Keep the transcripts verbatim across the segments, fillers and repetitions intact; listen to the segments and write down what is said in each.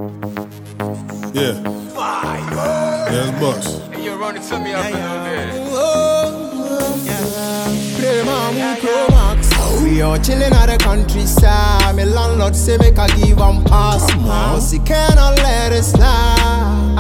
Yeah. Yeah, it's Bucks. Hey, you're running to me up in there. We all chillin' at the countryside. My landlord say make I give am pass. Cause he cannot let it slide.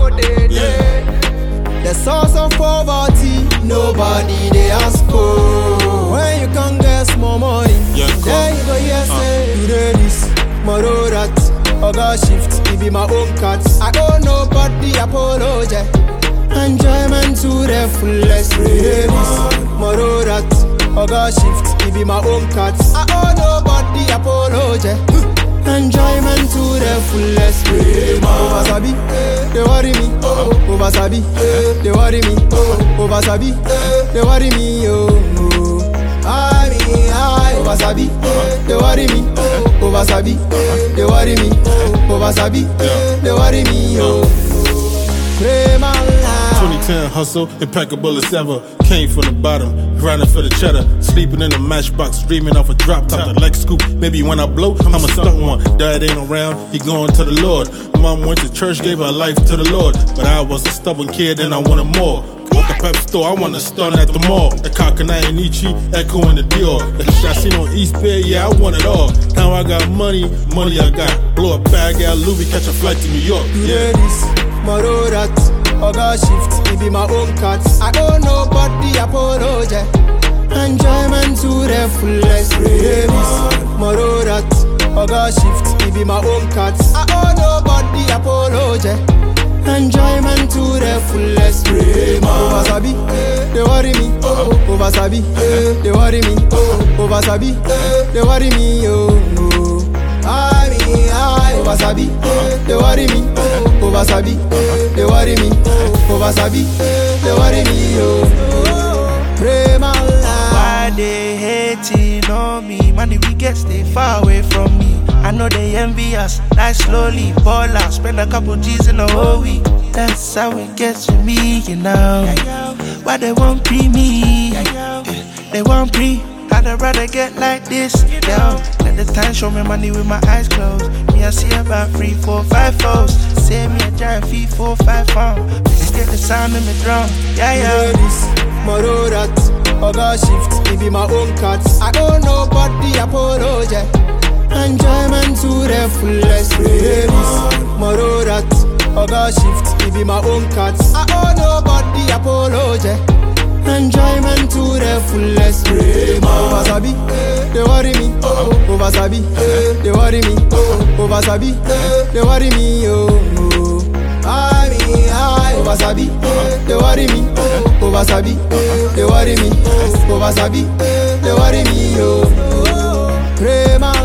Yeah. The source of poverty, nobody they ask for. When you can get small money, Yeah, there you go, yes, say you do this, tomorrow that, Oga shift, it be my own cuts. I owe nobody apology. Enjoyment to the fullest. You do this, tomorrow that, Oga shift, it be my own cuts. I owe nobody apology. Enjoyment to the fullest. Over Sabi, they worry me. Over Sabi, they worry me. Over Sabi, they worry me. Oh, I mean, I over Sabi, they worry me. Over Sabi, they worry me. Over Sabi, they worry me. Oh, pray my life. twenty ten hustle, impeccable as ever. Came from the bottom, grinding for the cheddar. Sleeping in a matchbox, dreaming off a drop top. The leg scoop, maybe when I blow, I'm a stunt one. Dad ain't around, he going to the Lord. Mom went to church, gave her life to the Lord. But I was a stubborn kid and I wanted more. Walk the pep store, I want to stun at the mall. The Kakanai and Ichi, Echo and the Dior. The shit I seen on East Bay, yeah, I want it all. Now I got money, money I got. Blow a bag out Louis, catch a flight to New York. Yeah, this, tomorrow that, Oga shift, it be my own cuts. I owe nobody apology. Enjoyment to the fullest. Yeah, this, tomorrow that, Oga shift, it be my own cuts. I owe nobody apology. Enjoyment to the fullest. Over Sabi, they worry me. Over Sabi, they worry me. Over Sabi, they worry me. Oh, I mean, I over Sabi, they worry me. Over Sabi, they worry me. Over Sabi, they worry me. Oh, pray my life. Why they hating on me? Money we get stay far away from me. I know they envy us, die slowly, ball out, spend a couple G's in a whole week. That's how it gets to me, you know. Why they won't be me? They won't be. I'd rather get like this, yo. Let the time show me money with my eyes closed. Me I see about three, four, five foes. Save me a giant feet, four, five pound. Just get the sound in me drum, yeah, yeah. This, tomorrow that, Oga shift, it be my own cuts. I owe nobody apology. Enjoyment to the fullest. Yeah, this, tomorrow that, Oga shift, it be my own cuts. I owe nobody apology. Enjoyment to the fullest. Over Sabi, they worry me. Over Sabi, they worry me. Over Sabi, they worry me. Oh, I mean, I over Sabi, they worry me. Over Sabi, they worry me. Over Sabi, they worry me. Oh, pray my